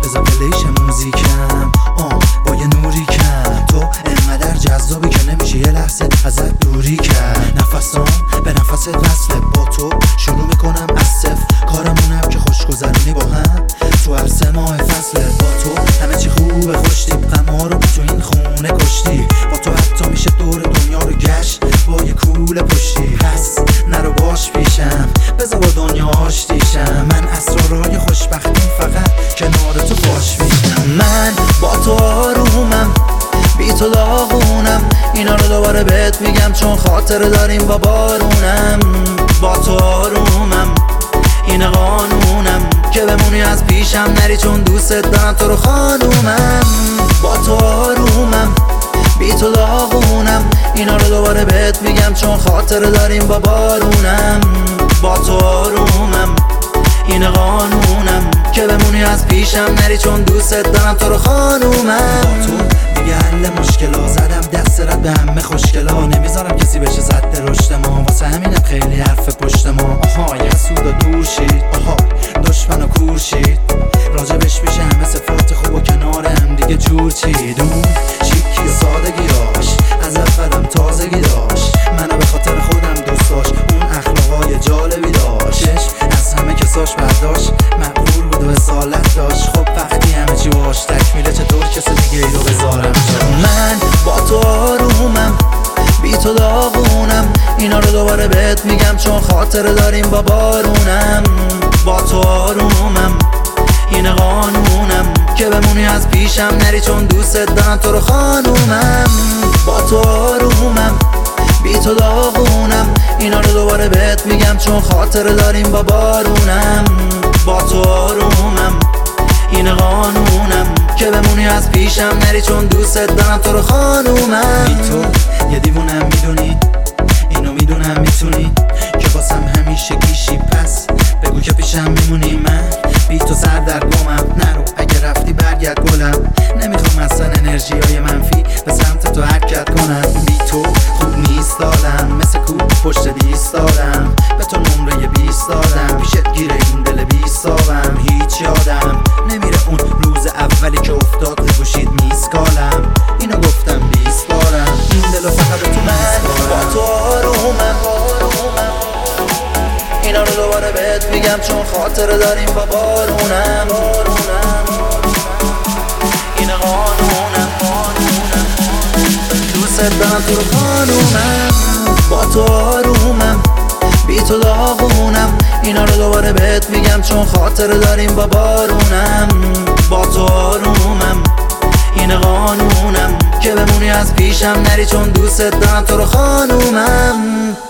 بذار پلیش موزیکم با یه نوری کم. تو انقدر جذابی که نمیشه یه لحظه ازت دوری کرد. نفسام به نفست وصله، با تو شروع میکنم از صفر. کارمونم که خوشگذرونی با هم تو هر 3 ماه فصله. با تو همه چی خوبه، خوشتیب غم‌ها رو تو این خونه کشتی. با تو حتی میشه دور دنیا رو گشت با یه کوله پشتی. پس نرو باش پیشم، بذار با دنیا آشتیشم. من اسرارای خوشبختی فقط کنار تو باش میشم. من با تو آرومم، بی تو داغونم. اینا رو دوباره بهت میگم چون خاطره داریم با بارونم. با تو آرومم، این قانونم که بمونی از پیشم نری چون دوستت دارم تو رو خانومم. با تو آرومم، بی تو داغونم. اینا رو دوباره بهت میگم چون خاطره داریم با بارونم. با تو آرومم، این قانونم که بمونی از پیشم نری چون دوستت دارم تو رو خانومم. با تو دیگه حل مشکلا، زدم دست رد به همه خوشگلا. نمیذارم کسی بشه زد رشد ما، واسه همینم خیلی حرف پشت ما. یه حسود و دور شید، دشمن و کور شید. راجبش میشه همه صفات خوب و کنار هم دیگه جور چید. اون شیکی و سادگیاش از اولم تازگی داشت. منو به خاطر خودم دوست داشت، اون اخلاقای جالبی داشت. از همه کساش برداشت، مقبول بود و اصالت داشت. خب وقتی همه چی باش تکمیله، چطور کسی دیگه ای رو بذارم جاش؟ من با تو آرومم، بی تو داغونم. اینا رو دوباره بهت میگم چون خاطره داریم با بارونم. با تو آرومم، این قانونم که بمونی از پیشم نری چون دوستت دارم تو رو خانومم. با تو آرومم، بی تو داغونم. اینا رو دوباره بهت میگم چون خاطره داریم با بارونم. با تو آرومم، این قانونم که بمونی از پیشم نری چون دوستت دارم تو رو خانومم. بی تو یه دیوونم میدونی، اینو میدونم میتونی که واسم همیشه گیشی. پس بگو که پیشم میمونی. من بی تو سردرگمم، نرو اگه رفتی برگرد گلم. نمیخوام اصلا انرژیای منفی به سمت تو حرکت کنم. بی تو خوب نیست دادم، مثل کوب پشت دیست دارم. به تو نمره 20 دادم، پیشت گیره این دل 20 دارم. هیچ یادم نمیره اون روز اولی که افتاد گوشید میسکالم. اینو گفتم 20 بارم، این دلو فقط تو من. با تو آرومم، اینا رو دوباره بهت میگم چون خاطره داریم با بارونم. این قانونم، دوست دارم تو رو خانومم. با تو آرومم، بی تو داغونم. اینا رو دوباره بهت میگم چون خاطره داریم با بارونم. با تو آرومم، این قانونم که بمونی از پیشم نری چون دوستت دارم تو رو خانومم.